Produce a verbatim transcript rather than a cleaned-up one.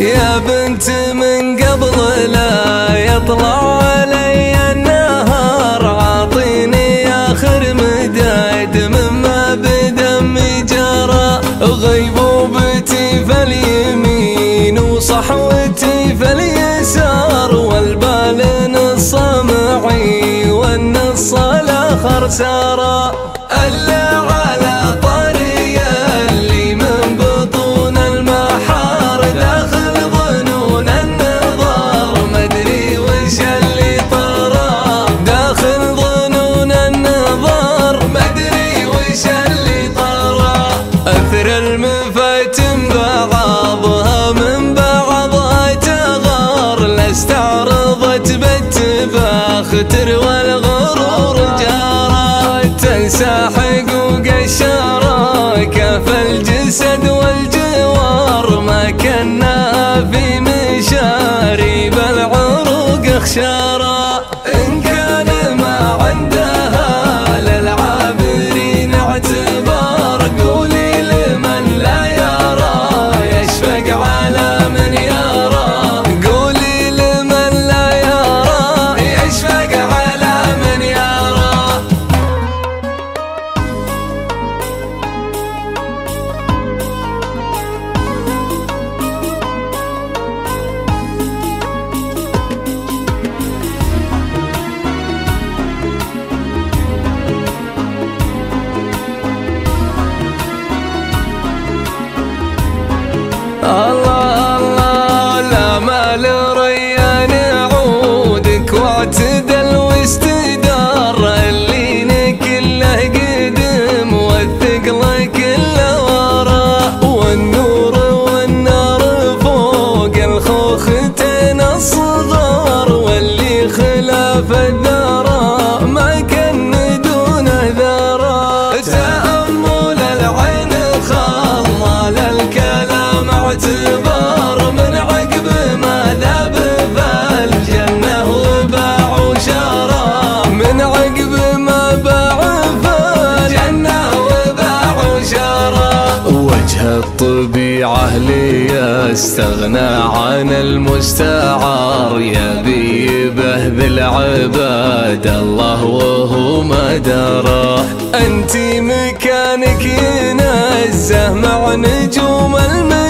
يا بنت من قبل لا يطلع علي النهار عاطيني آخر مداد مما بدمي جرى، غيبوبتي في اليمين وصحوتي في اليسار، والبال نص معي والنص الآخر سارى. ألا على طري اللي من بطون المحار داخل ظنون النظار مدري وش اللي طرى، داخل ظنون النظار مدري وش اللي طرى. أثر المفاتن بعضها من بعضها تغار، لاستعرضت بالتفاخ تروى الغرور جارة، تنسى حقوق الشارة كف الجسد والجوار، ما كنا في مشاريب العروق خشارة. إن كان ما عندها للعابرين اعتبار قولي لمن لا يرى يشفق على من يرى، قولي لمن لا يرى يشفق على من يرى. الله الله لا مال ريان عودك واعتدل واستدار، اللين كله قدم والثقل كله ورا، والنور والنار فوق الخوختين الصغار، واللي خلاف الدار ما كان دون ذرى. تأمل العين خلى للكلام اعتبار، من عقب ما ذاب فالجنة وباع وشرى، من عقب ما باع فالجنة وباع وشرى. وجه الطبيعة لي استغنى عن المستعار، يبي يبهذل العباد الله وهو ما درى، انتي مكانك ينزه مع نجوم الم